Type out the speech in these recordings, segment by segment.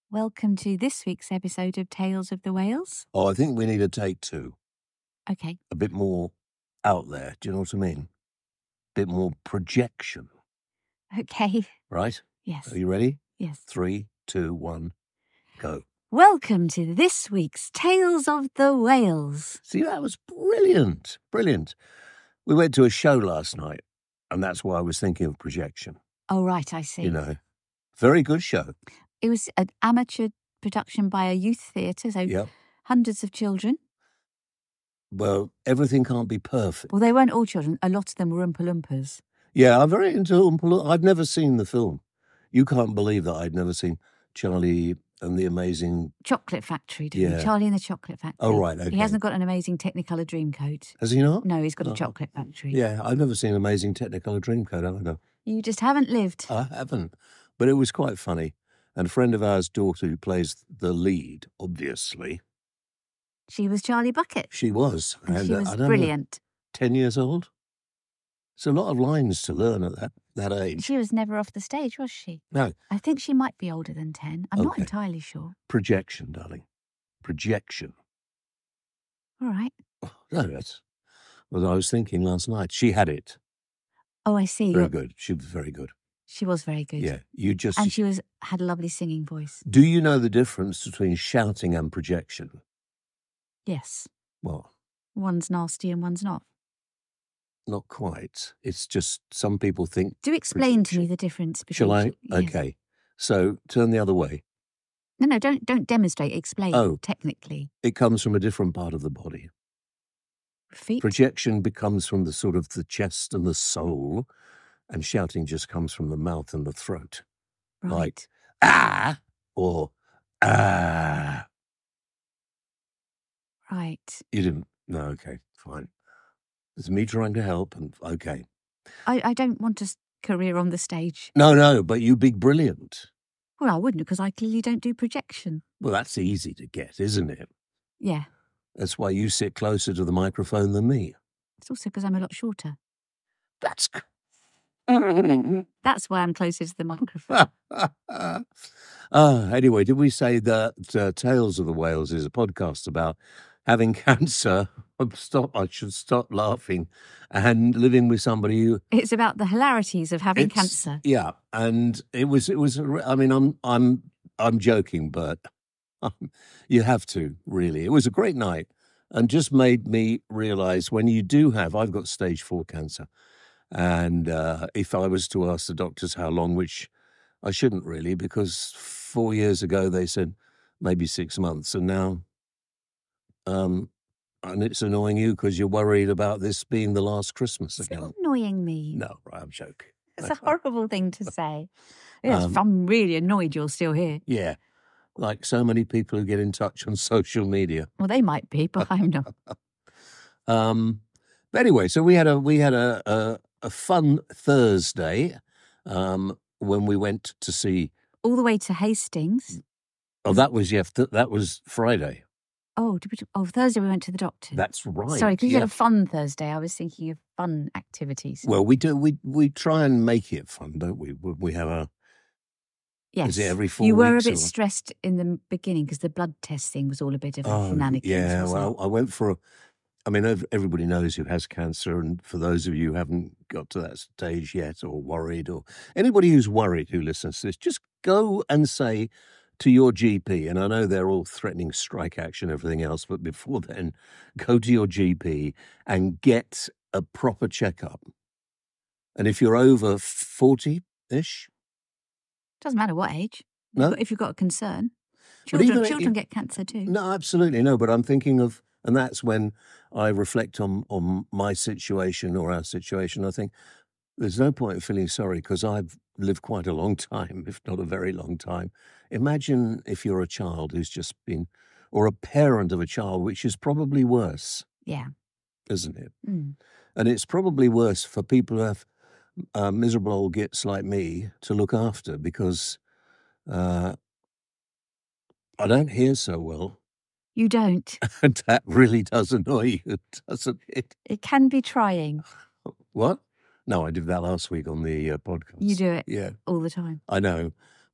Welcome to this week's episode of Tales of the Whales. Oh, I think we need a take two. Okay. A bit more out there. Do you know what I mean? A bit more projection. Okay. Right? Yes. Are you ready? Yes. 3, 2, 1, go. Welcome to this week's Tales of the Whales. See, that was brilliant. Brilliant. We went to a show last night, and that's why I was thinking of projection. Oh, right, I see. You know, very good show. It was an amateur production by a youth theatre, so Yep. hundreds of children. Well, everything can't be perfect. Well, they weren't all children. A lot of them were Oompa Loompas. Yeah, I'm very into Oompa Loompa. I've never seen the film. You can't believe that I'd never seen Charlie and the Amazing... Chocolate Factory, didn't Yeah. he? Charlie and the Chocolate Factory. Oh, right, okay. He hasn't got an amazing Technicolor Dreamcoat. Has he not? No, he's got a Oh. Chocolate Factory. Yeah, I've never seen Amazing Technicolor Dreamcoat, have I? No. You just haven't lived. I haven't. But it was quite funny. And a friend of ours' daughter who plays the lead, obviously, She was Charlie Bucket. she was. And she I was don't know, brilliant. 10 years old? It's a lot of lines to learn at that age. She was never off the stage, was she? No, I think she might be older than 10. I'm not Okay. entirely sure. projection, darling. Projection. All right. No, that's what I was thinking last night. She had it. Oh, I see. Very good. She was very good. She was very good. Yeah, you just... And she had a lovely singing voice. Do you know the difference between shouting and projection? Yes. Well, One's nasty and one's not. not quite. It's just some people think... Do explain to me Projection. the difference between... Shall I? Yes. Okay. So turn the other way. No, don't demonstrate. Explain Oh. technically. It comes from a different part of the body. Feet? Projection becomes from the sort of the chest and the soul, and shouting just comes from the mouth and the throat. Right. Like, ah, or ah. Right. You didn't? No, okay, fine. It's me trying to help, and okay. I don't want a career on the stage. No, but you big brilliant. Well, I wouldn't because I clearly don't do projection. Well, that's easy to get, isn't it? Yeah. That's why you sit closer to the microphone than me. It's also because I'm a lot shorter. That's... That's why I'm closer to the microphone. Anyway, did we say that Tales of the Whales is a podcast about having cancer? I should stop laughing. And living with somebody who... It's about the hilarities of having It's- cancer. Yeah, and it was. I mean, I'm joking, but you have to really. It was a great night, and just made me realise when you do have. I've got stage 4 cancer, and if I was to ask the doctors how long, which I shouldn't really, because 4 years ago they said maybe 6 months, and now, and it's annoying you because you're worried about this being the last Christmas It's again. not annoying me. No, right, I'm joking. It's a horrible thing to say. Yes, Um, I'm really annoyed you're still here. Yeah, like so many people who get in touch on social media. Well, they might be, but I'm not. But anyway, so we had a fun Thursday when we went to see. All the way to Hastings. Oh, that was that was Friday. Oh, Thursday we went to the doctor. That's right. Sorry, because you yeah. had a fun Thursday. I was thinking of fun activities. Well, we do. We try and make it fun, don't we? We have a. yes. Is it every 4 You were a weeks bit or- stressed in the beginning because the blood test thing was all a bit of a Oh, shenanigans. yeah. wasn't Well, I went for. I mean, everybody knows who has cancer, and for those of you who haven't got to that stage yet, or worried, or anybody who's worried who listens to this, just go and say to your GP, and I know they're all threatening strike action and everything else, but before then, go to your GP and get a proper checkup. And if you're over 40-ish, Doesn't matter what age. No? If you've got a concern. But even Children if- get cancer too. no, absolutely no. But I'm thinking of, and that's when I reflect on my situation or our situation. I think there's no point in feeling sorry because I've lived quite a long time, if not a very long time. Imagine if you're a child who's just been, or a parent of a child, which is probably worse, Yeah. isn't it? Mm. And it's probably worse for people who have miserable old gits like me to look after because I don't hear so well. You don't. And that really does annoy you, doesn't it? It can be trying. What? No, I did that last week on the podcast. You do it Yeah, all the time. I know.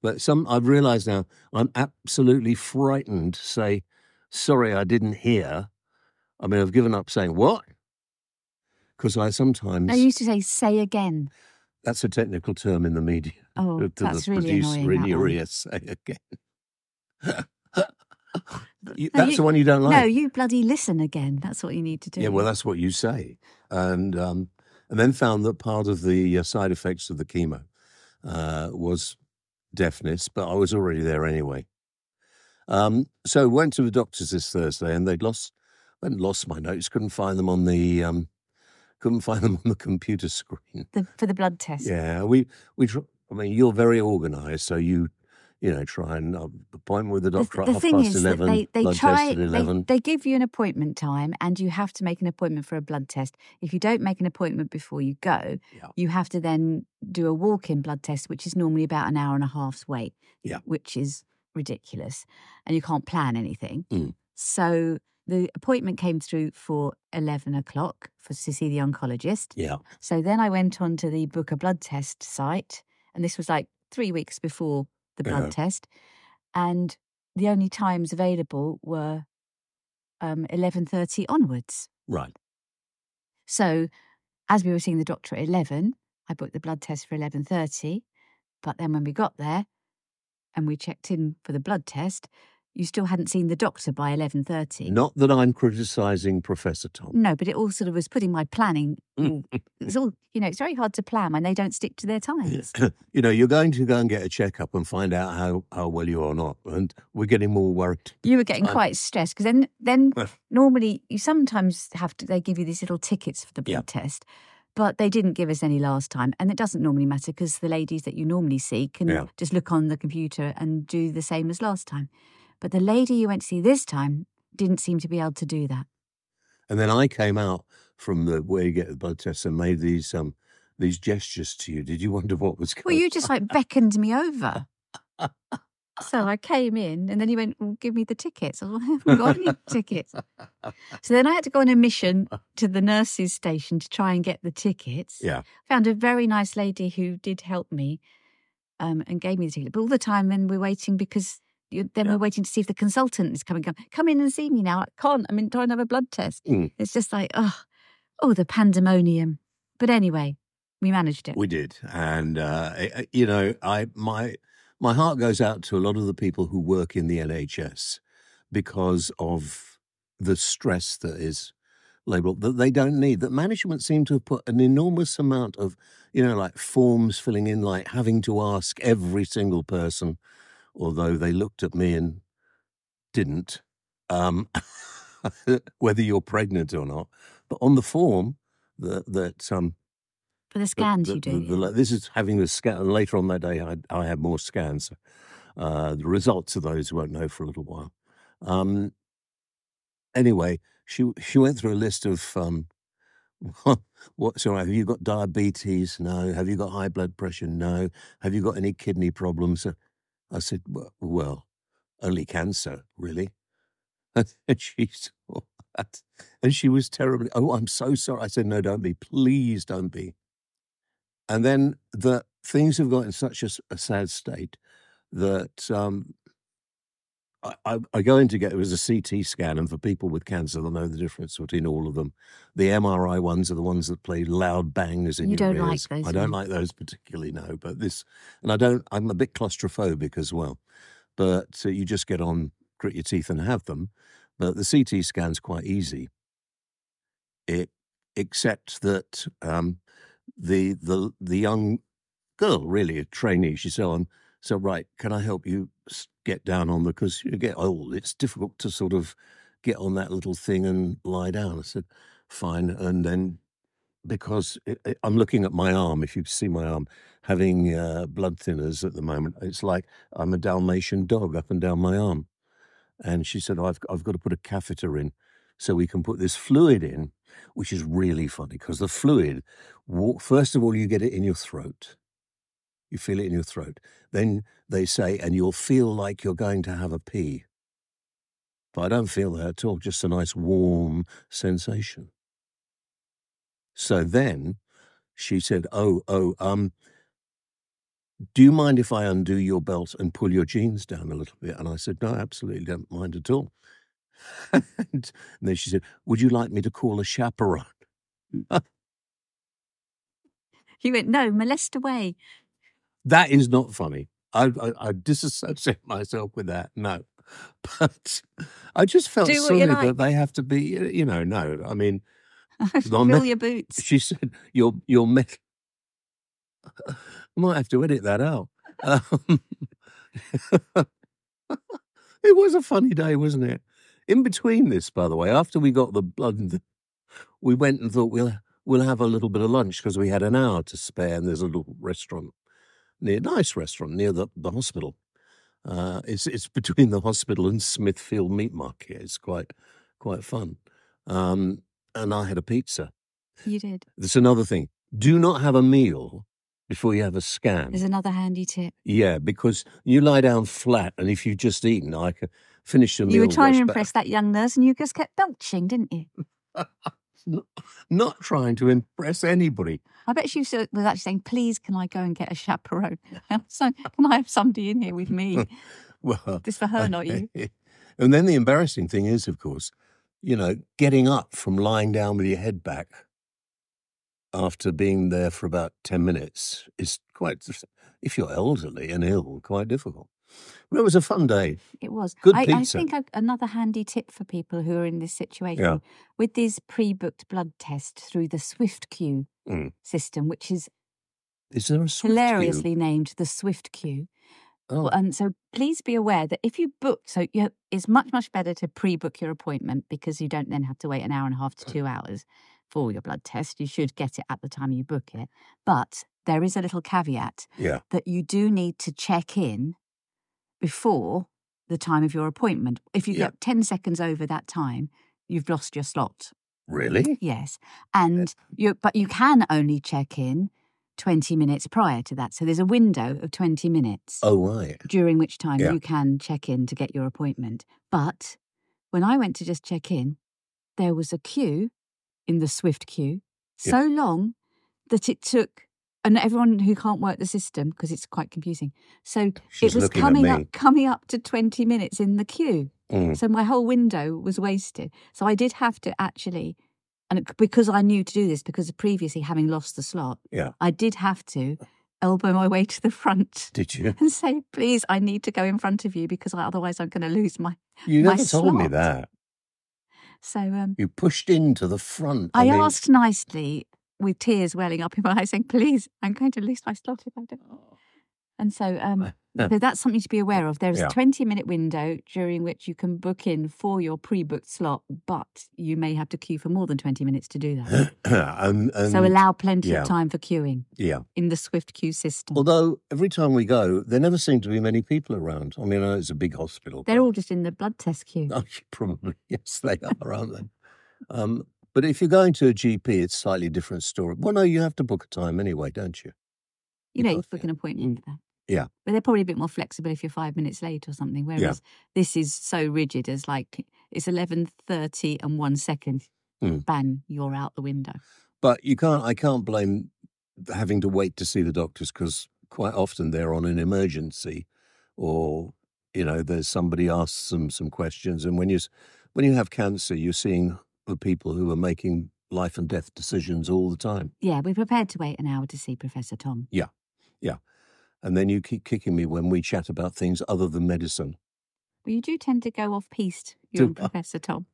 But I've realised now I'm absolutely frightened to say, sorry, I didn't hear. I mean, I've given up saying, what? Because I sometimes... I used to say again. That's a technical term in the media. Oh, to that's the really producer annoying, in that your one. ear, say again. That's the one you don't like. No, you bloody listen again. That's what you need to do. Yeah, well, that's what you say. And then found that part of the side effects of the chemo was deafness, but I was already there anyway. So went to the doctors this Thursday, and they'd lost my notes. Couldn't find them on the computer screen. For the blood test. Yeah, we. I mean, you're very organised, so you try and appointment with the doctor at 11:30. They blood try. test at 11. They give you an appointment time, and you have to make an appointment for a blood test. If you don't make an appointment before you go, you have to then do a walk-in blood test, which is normally about an hour and a half's wait. Yeah, which is ridiculous, and you can't plan anything. Mm. So the appointment came through for 11 o'clock to see the oncologist. Yeah. So then I went on to the Book a Blood Test site, and this was like 3 weeks before the blood test, and the only times available were 11:30 onwards. Right. So as we were seeing the doctor at 11, I booked the blood test for 11:30, but then when we got there and we checked in for the blood test, you still hadn't seen the doctor by 11:30. Not that I'm criticising Professor Tom. No, but it all sort of was putting my planning. It's all, it's very hard to plan when they don't stick to their times. You're going to go and get a checkup and find out how well you are or not, and we're getting more worried. You were getting quite stressed because then normally you sometimes they give you these little tickets for the blood test. But they didn't give us any last time. And it doesn't normally matter because the ladies that you normally see can just look on the computer and do the same as last time. But the lady you went to see this time didn't seem to be able to do that. And then I came out from where you get the blood test and made these gestures to you. Did you wonder what was going on? Well, you just beckoned me over. So I came in and then he went, well, give me the tickets. I haven't got any tickets. So then I had to go on a mission to the nurses' station to try and get the tickets. Yeah. Found a very nice lady who did help me and gave me the ticket. But all the time then we're waiting because we're waiting to see if the consultant is coming. Come in and see me now. I can't. I'm trying to have a blood test. It's just like, the pandemonium. But anyway, we managed it. We did. And, my heart goes out to a lot of the people who work in the NHS because of the stress that is labelled, that they don't need. That management seem to have put an enormous amount of, like forms filling in, like having to ask every single person, although they looked at me and didn't, whether you're pregnant or not. But on the form for the scans you do. This is having the scan. And later on that day, I had more scans. The results of those won't know for a little while. Anyway, she went through a list of what's all right. Have you got diabetes? No. Have you got high blood pressure? No. Have you got any kidney problems? I said, well, only cancer, really. And she was terribly. Oh, I'm so sorry. I said, no, don't be. Please don't be. And then things have got in such a sad state that I go in to get, it was a CT scan, and for people with cancer, they'll know the difference between all of them. The MRI ones are the ones that play loud bangs in your ears. You don't like those? I don't like those particularly, no. But I'm a bit claustrophobic as well. But you just get on, grit your teeth and have them. But the CT scan's quite easy. Except that the young girl, really a trainee, she said, so right, can I help you get down on because you get old, it's difficult to sort of get on that little thing and lie down. I said, fine. And then because I'm looking at my arm, if you see my arm, having blood thinners at the moment, it's like I'm a Dalmatian dog up and down my arm. And she said, I've got to put a catheter in so we can put this fluid in, which is really funny because the fluid, first of all, you get it in your throat. You feel it in your throat. Then they say, and you'll feel like you're going to have a pee. But I don't feel that at all, just a nice warm sensation. So then she said, do you mind if I undo your belt and pull your jeans down a little bit? And I said, no, absolutely don't mind at all. And then she said, would you like me to call a chaperone? You went, no, molest away. That is not funny. I disassociate myself with that. No. But I just felt Do what sorry you like. that they have to be, no. I mean, Fill your boots. she said, you're I might have to edit that out. It was a funny day, wasn't it? In between this, by the way, after we got the blood, we went and thought we'll have a little bit of lunch because we had an hour to spare, and there's a little restaurant, nice restaurant near the hospital. It's between the hospital and Smithfield Meat Market. It's quite fun. And I had a pizza. You did. There's another thing. Do not have a meal before you have a scan. There's another handy tip. Yeah, because you lie down flat, and if you've just eaten, I can finish the meal. You were trying to rush impress that young nurse, and you just kept belching, didn't you? Not trying to impress anybody. I bet she was actually saying, please, can I go and get a chaperone? So, can I have somebody in here with me? Well, Just for her, not you. And then the embarrassing thing is, of course, getting up from lying down with your head back after being there for about 10 minutes is quite, if you're elderly and ill, quite difficult. Well, it was a fun day. It was. Good I pizza. think another handy tip for people who are in this situation, Yeah. with these pre-booked blood tests through the SwiftQ system, which is there a Swift hilariously named the SwiftQ. Oh. And so please be aware that if you book, it's much, much better to pre-book your appointment because you don't then have to wait an hour and a half to 2 hours for your blood test. You should get it at the time you book it. But there is a little caveat that you do need to check in before the time of your appointment. If you get 10 seconds over that time, you've lost your slot. Really? Yes. And but you can only check in 20 minutes prior to that. So there's a window of 20 minutes. Oh, right. During which time you can check in to get your appointment. But when I went to just check in, there was a queue in the SwiftQ so long that it took, and everyone who can't work the system, because it's quite confusing. So She's it was looking coming up to 20 minutes in the queue. Mm. So my whole window was wasted. So I did have to actually, because I knew to do this, because of previously having lost the slot, I did have to elbow my way to the front. Did you? And say, please, I need to go in front of you because otherwise I'm going to lose my You my never told me slot. that. So You pushed into the front. I asked nicely, with tears welling up in my eyes, saying, please, I'm going to lose my slot if I don't. And so so that's something to be aware of. There's a 20-minute window during which you can book in for your pre-booked slot, but you may have to queue for more than 20 minutes to do that. and So allow plenty of time for queuing in the SwiftQ system. Although every time we go, there never seem to be many people around. I mean, I know it's a big hospital. They're all just in the blood test queue. Oh, probably. Yes, they are, aren't they? But if you're going to a GP, it's a slightly different story. Well, no, you have to book a time anyway, don't you? You book an appointment for that. Yeah. But they're probably a bit more flexible if you're 5 minutes late or something, whereas this is so rigid as it's 11:30 and 1 second. Bang, you're out the window. But I can't blame having to wait to see the doctors because quite often they're on an emergency or, there's somebody asks them some questions. And when you have cancer, you're seeing the people who are making life and death decisions all the time. Yeah, we're prepared to wait an hour to see Professor Tom. Yeah. And then you keep kicking me when we chat about things other than medicine. Well, you do tend to go off-piste, you and Professor Tom.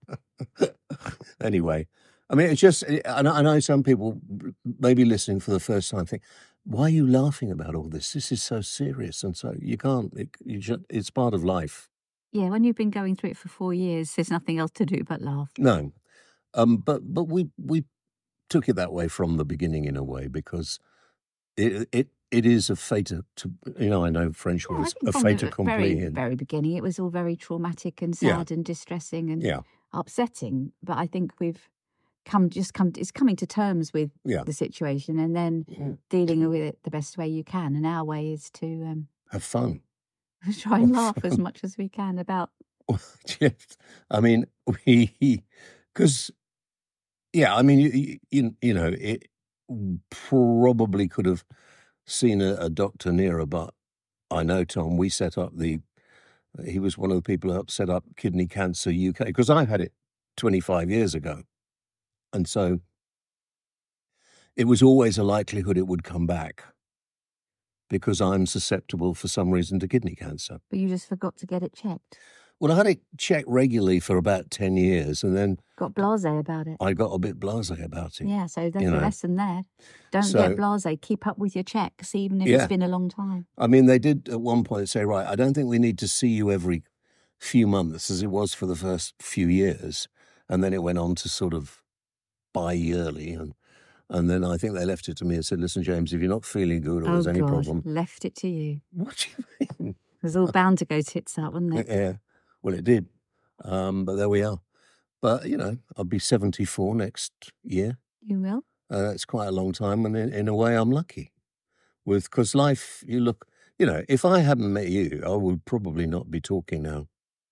Anyway, I mean, it's just, I know some people maybe listening for the first time think, why are you laughing about all this? This is so serious. And so you can't, it's part of life. Yeah, when you've been going through it for 4 years, there's nothing else to do but laugh. No. But we took it that way from the beginning in a way because it is a fait I know French words, a fait accompli. From the very beginning, it was all very traumatic and sad and distressing and upsetting. But I think we've it's coming to terms with the situation and then dealing with it the best way you can. And our way is to have fun. Try and laugh as much as we can about. I mean, because it probably could have seen a doctor nearer, but I know, Tom, we set up he was one of the people who set up Kidney Cancer UK, because I had it 25 years ago. And so it was always a likelihood it would come back because I'm susceptible for some reason to kidney cancer. But you just forgot to get it checked. Well, I had it checked regularly for about 10 years, and then Got blasé about it. I got a bit blasé about it. Yeah, so there's you a know. lesson there. Don't So- get blasé. Keep up with your checks, even if Yeah. it's been a long time. I mean, they did at one point say, right, I don't think we need to see you every few months as it was for the first few years. And then it went on to sort of bi-yearly. And then I think they left it to me and said, listen, James, if you're not feeling good or there's any God, problem. left it to you. What do you mean? It was all bound to go tits up, wasn't it? Yeah, well, it did. But there we are. But, I'll be 74 next year. You will? That's quite a long time. And in a way, I'm lucky. Because life, if I hadn't met you, I would probably not be talking now.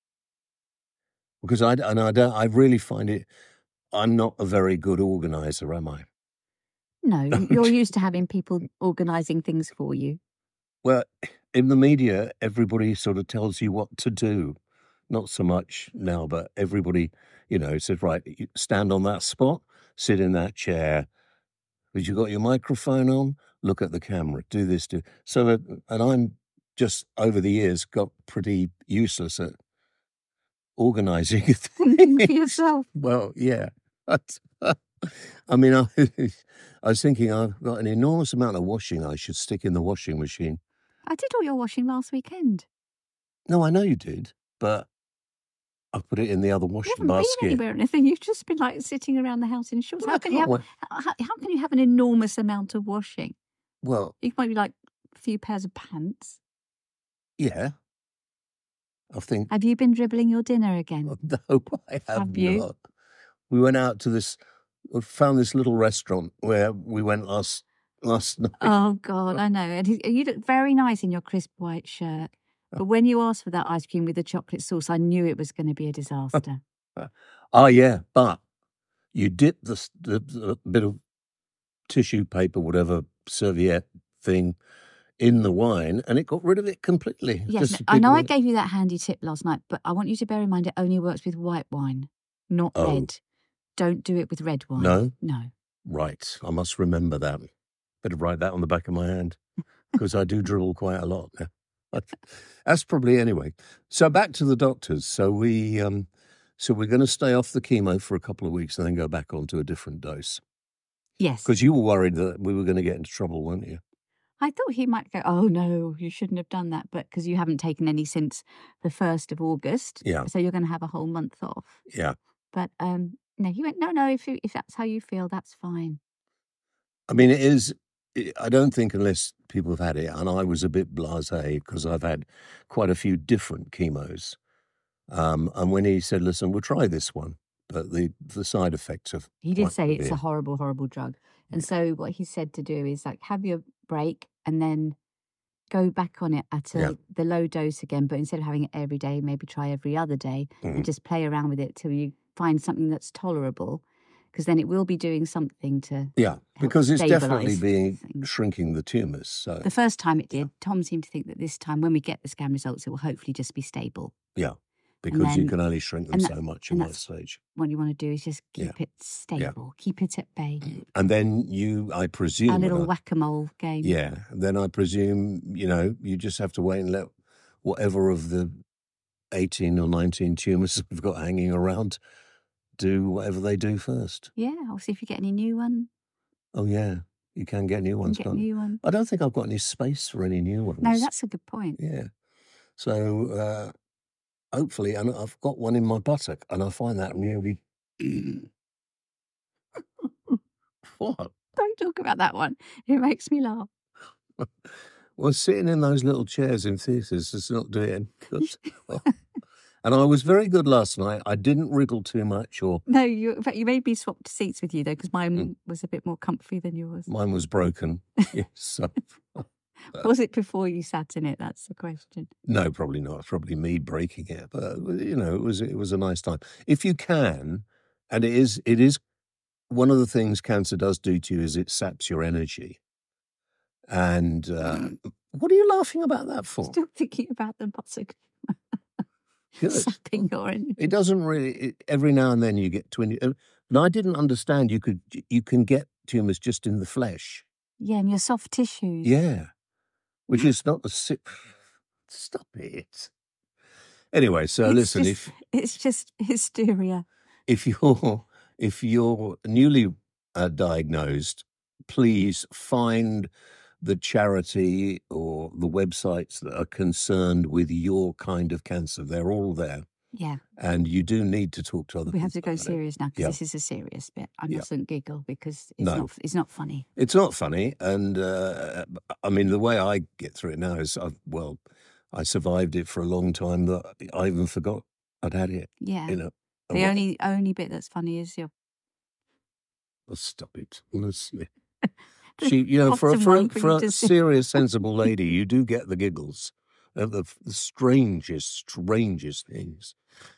Because I really find I'm not a very good organizer, am I? No, you're used to having people organising things for you. Well, in the media, everybody sort of tells you what to do. Not so much now, but everybody, says, right, you stand on that spot, sit in that chair. Have you got your microphone on? Look at the camera, do this, do. So, and I'm just over the years got pretty useless at organising Thinking for yourself. Well, yeah. I mean, I was thinking I've got an enormous amount of washing I should stick in the washing machine. I did all your washing last weekend. No, I know you did, but I put it in the other You washing haven't been basket. anywhere or anything. You've just been like sitting around the house in shorts. Well, How can you have an enormous amount of washing? Well, You might be like a few pairs of pants. yeah. I think. Have you been dribbling your dinner again? No, I have you? not. We went out to found this little restaurant where we went last night. Oh God, I know. And you look very nice in your crisp white shirt. But when you asked for that ice cream with the chocolate sauce, I knew it was going to be a disaster. Oh, yeah, but you dip the bit of tissue paper, whatever, serviette thing, in the wine, and it got rid of it completely. Yes, Just I know I bit- gave you that handy tip last night, but I want you to bear in mind it only works with white wine, not Oh. red. Don't do it with red wine. No? No. Right, I must remember that. Better write that on the back of my hand, because I do dribble quite a lot. That's probably anyway. So back to the doctors. So we're going to stay off the chemo for a couple of weeks and then go back onto a different dose. Yes. Because you were worried that we were going to get into trouble, weren't you? I thought he might go, oh no, you shouldn't have done that, but because you haven't taken any since the 1st of August. Yeah. So you're going to have a whole month off. Yeah. But no, he went, no, if that's how you feel, that's fine. I mean, it is. I don't think unless people have had it, and I was a bit blasé because I've had quite a few different chemos. And when he said, "Listen, we'll try this one," but the side effects of He did quite say it's severe. a horrible, horrible drug. And so what he said to do is like have your break and then go back on it at Yeah. the low dose again, but instead of having it every day, maybe try every other day and just play around with it till you find something that's tolerable, because then it will be doing something to Yeah, because it's definitely stabilise things. shrinking the tumours. So The first time it did, Tom seemed to think that this time when we get the scan results, it will hopefully just be stable. yeah, because you then- can only shrink them and so much in and that that's- stage. What you want to do is just keep Yeah. it stable, keep it at bay. And then I presume, Our when little I- whack-a-mole game. yeah, then I presume you just have to wait and let whatever of the 18 or 19 tumours we've got hanging around do whatever they do first. Yeah, I'll see if you get any new one. Oh yeah, you can get new You ones. can get Can't you? new one. I don't think I've got any space for any new ones. No, that's a good point. yeah. So hopefully, and I've got one in my buttock, and I find that really. What? Don't talk about that one. It makes me laugh. Well, sitting in those little chairs in theatres is not doing good. And I was very good last night. I didn't wriggle too much, or No, in fact, you made me swap seats with you though, because mine was a bit more comfy than yours. mine was broken. Yes, so. Was it before you sat in it? That's the question. No, probably not. It's probably me breaking it, but it was a nice time. If you can, and it is one of the things cancer does do to you is it saps your energy, And what are you laughing about that for? Still thinking about the buttock Good. sapping your energy. It doesn't really. Every now and then you get to. And I didn't understand you can get tumours just in the flesh. Yeah, and your soft tissues. Yeah, which is not the sick. Stop it. Anyway, so listen, it's just hysteria. If you're newly diagnosed, please find the charity or the websites that are concerned with your kind of cancer. They're all there. Yeah. And you do need to talk to other people. We have to go serious now because this is a serious bit. I mustn't giggle because it's not funny. It's not funny. And I mean, the way I get through it now is, I survived it for a long time that I even forgot I'd had it. Yeah. You know. The only bit that's funny is your... Oh, stop it, honestly. For a serious, sensible lady, you do get the giggles of the strangest things.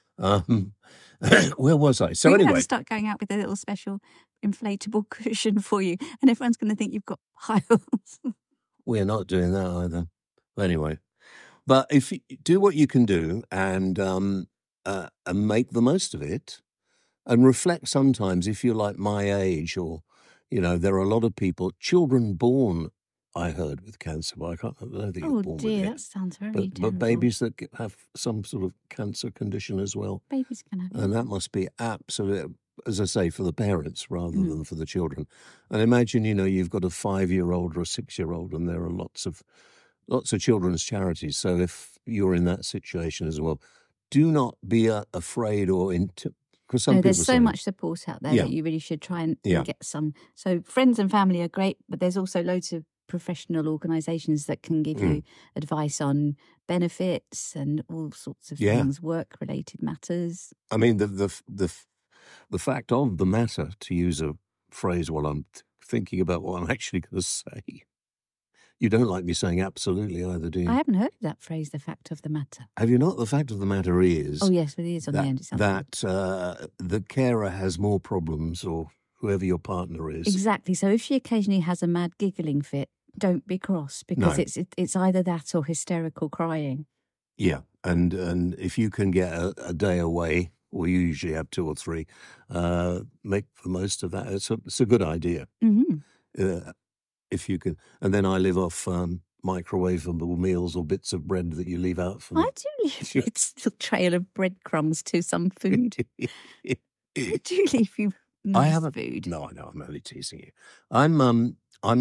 Where was I? So anyway, have to start going out with a little special inflatable cushion for you, and everyone's going to think you've got piles. We're not doing that either. Anyway, but if you do what you can do and make the most of it, and reflect sometimes if you're like my age or. There are a lot of people, children born, I heard, with cancer, but I don't think you're born with it. That sounds very terrible. But babies that have some sort of cancer condition as well. Babies can have it. And that must be absolute, as I say, for the parents rather than for the children. And imagine, you've got a 5-year-old or a 6-year-old, and there are lots of children's charities. So if you're in that situation as well, do not be afraid or there's so much support out there that you really should try and get some. So friends and family are great, but there's also loads of professional organisations that can give you advice on benefits and all sorts of things, work-related matters. I mean, the fact of the matter, to use a phrase while I'm thinking about what I'm actually going to say. You don't like me saying absolutely either, do you? I haven't heard that phrase, the fact of the matter. Have you not? The fact of the matter is... Oh, yes, but it is on the end. The carer has more problems, or whoever your partner is. Exactly. So if she occasionally has a mad giggling fit, don't be cross, because it's either that or hysterical crying. Yeah, and if you can get a day away, or you usually have 2 or 3, make the most of that. It's a good idea. Mm-hmm. If you can, and then I live off microwavable meals or bits of bread that you leave out for me. I do leave a trail of breadcrumbs to some food. I do leave you nice food. No, I know. I'm only teasing you. I'm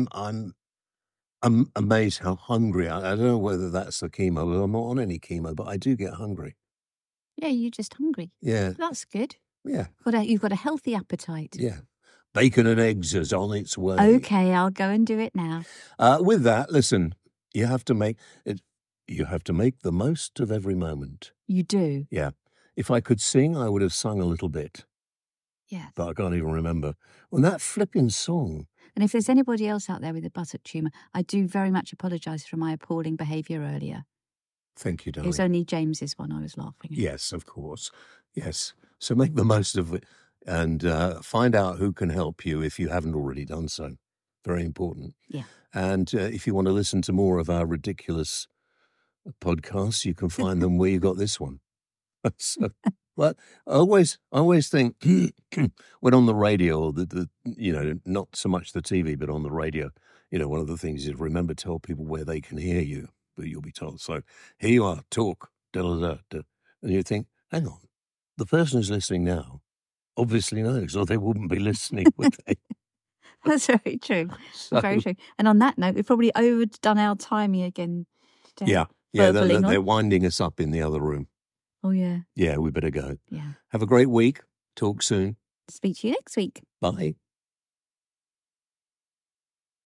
amazed how hungry I don't know whether that's the chemo. I'm not on any chemo, but I do get hungry. Yeah, you're just hungry. Yeah, that's good. Yeah, you've got a healthy appetite. Yeah. Bacon and eggs is on its way. Okay, I'll go and do it now. With that, listen, you have to make the most of every moment. You do? Yeah. If I could sing, I would have sung a little bit. Yeah. But I can't even remember. Well, that flipping song. And if there's anybody else out there with a buttock tumour, I do very much apologise for my appalling behaviour earlier. Thank you, darling. It was only James's one I was laughing at. Yes, of course. Yes. So make the most of it. And find out who can help you if you haven't already done so. Very important. Yeah. And if you want to listen to more of our ridiculous podcasts, you can find them where you got this one. So, but I always think when on the radio, or not so much the TV, but on the radio, one of the things is remember to tell people where they can hear you, but you'll be told. So here you are, talk, and you think, hang on, the person who's listening now obviously knows, or they wouldn't be listening, would they? That's very true. Very true. And on that note, we've probably overdone our timing again. Yeah, they're winding us up in the other room. Oh, yeah. Yeah, we better go. Yeah. Have a great week. Talk soon. Speak to you next week. Bye.